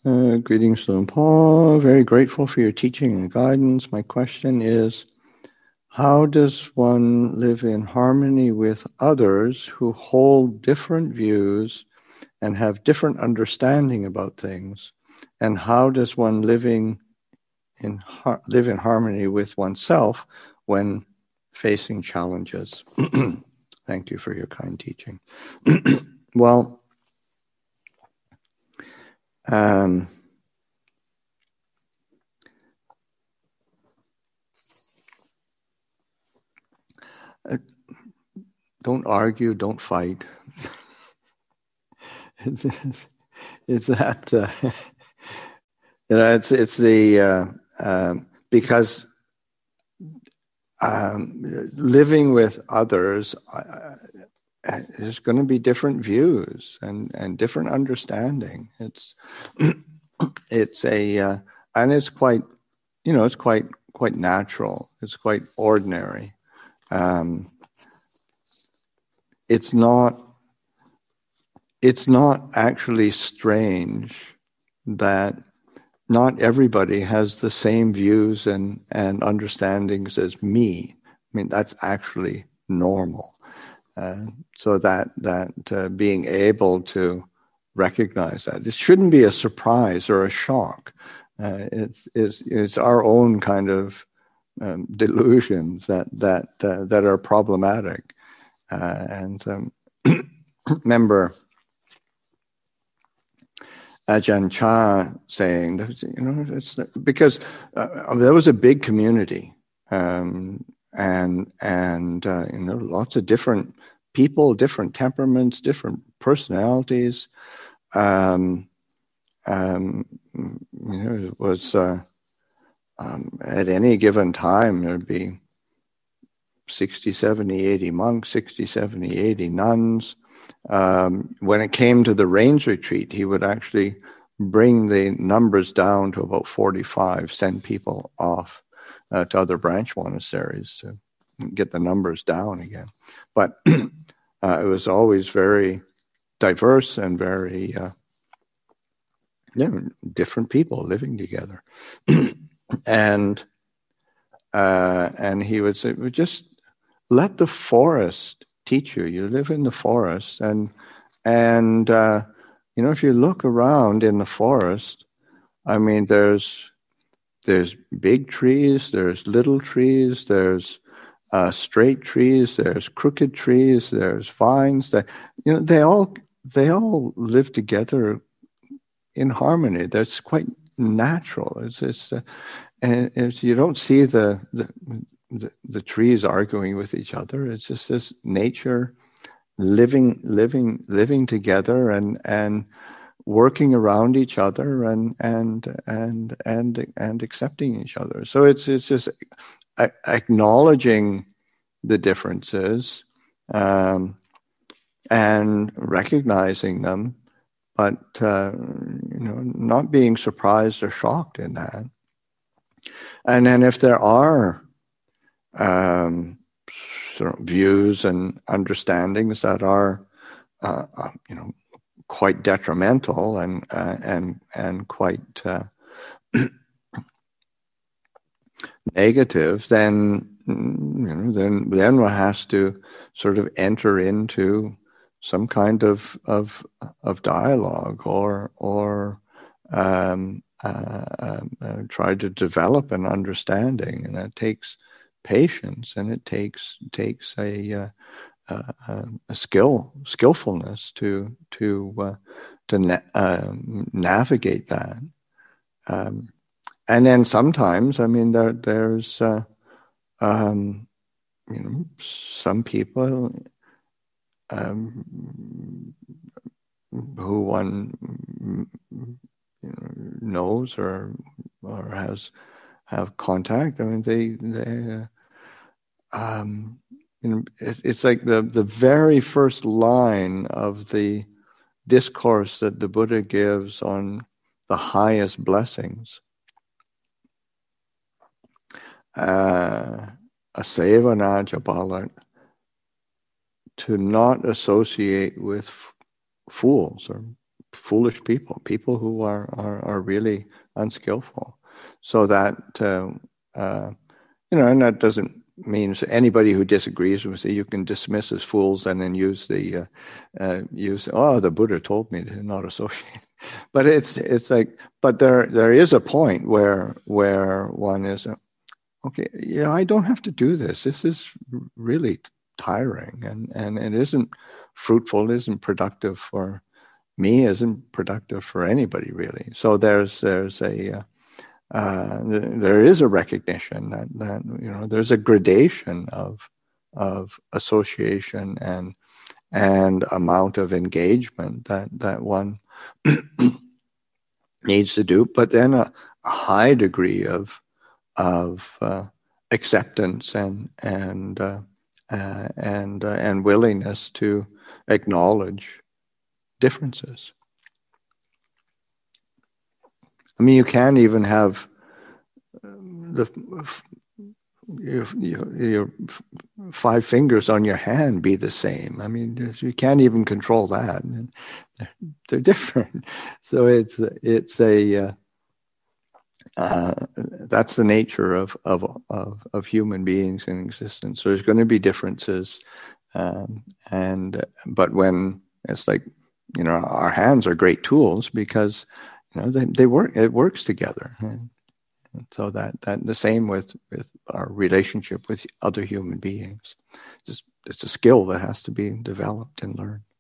Greetings, Luang Por. Very grateful for your teaching and guidance. My question is, how does one live in harmony with others who hold different views and have different understanding about things? And how does one live in harmony with oneself when facing challenges? Thank you for your kind teaching. Well, don't argue, don't fight. It's that it's the because living with others, there's going to be different views and different understanding. It's a and it's quite it's quite natural. It's quite ordinary. It's not actually strange that not everybody has the same views and understandings as me. I mean, that's actually normal. So that being able to recognize that, it shouldn't be a surprise or a shock. It's our own kind of delusions that are problematic. Remember Ajahn Chah saying, it's because there was a big community, and lots of different people, different temperaments, different personalities. It was at any given time there'd be 60, 70, 80 monks, 60, 70, 80 nuns. When it came to the rains retreat, he would actually bring the numbers down to about 45, send people off to other branch monasteries to get the numbers down again. But it was always very diverse and very different people living together. And he would say, just let the forest teach you. You live in the forest, and if you look around in the forest, I mean, there's big trees, there's little trees, there's straight trees, there's crooked trees, there's vines. That they all live together in harmony. That's quite natural. It's you don't see the trees arguing with each other. It's just this nature living together and working around each other and accepting each other. So it's just acknowledging the differences and recognizing them, but not being surprised or shocked in that. And then if there are sort of views and understandings that are quite detrimental and quite negative, then one has to sort of enter into some kind of dialogue or try to develop an understanding, and that takes patience, and it takes a skillfulness to navigate that. And then sometimes, I mean, there's some people who one knows or have contact. I mean, they it's like the very first line of the discourse that the Buddha gives on the highest blessings. Asevana jabalat, to not associate with fools or foolish people who are really unskillful. So that and that doesn't mean anybody who disagrees with you can dismiss as fools and then use the Buddha told me to not associate. But it's like, but there is a point where one is okay. Yeah, I don't have to do this. This is really tiring, and it isn't fruitful. It isn't productive for me. Isn't productive for anybody really. So there is a recognition that there's a gradation of association and amount of engagement that one needs to do, but then a high degree of acceptance and willingness to acknowledge differences. I mean, you can't even have your 5 fingers on your hand be the same. I mean, you can't even control that. They're different. So it's a that's the nature of human beings in existence. So there's going to be differences, but when it's like our hands are great tools because they work. It works together. And so that the same with our relationship with other human beings. It's a skill that has to be developed and learned.